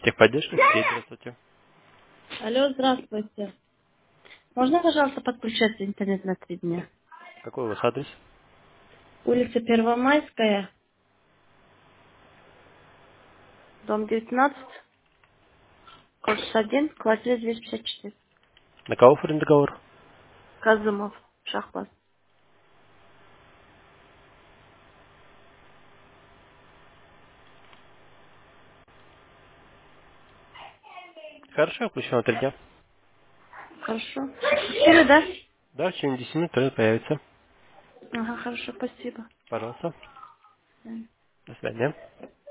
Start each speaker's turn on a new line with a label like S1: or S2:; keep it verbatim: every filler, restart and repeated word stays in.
S1: Техподдержка, Сергей, здравствуйте.
S2: Алло, здравствуйте. Можно, пожалуйста, подключать интернет на три дня?
S1: Какой у вас адрес?
S2: Улица Первомайская, дом девятнадцать, корпус один, квартира двести пятьдесят четыре.
S1: На кого оформлен договор?
S2: Казымов, Шахбаз.
S1: Хорошо, включено на три дня.
S2: Хорошо. Спасибо, да?
S1: Да, в течение десяти минут интернет появится.
S2: Ага, хорошо, спасибо.
S1: Пожалуйста.
S2: Да.
S1: До свидания.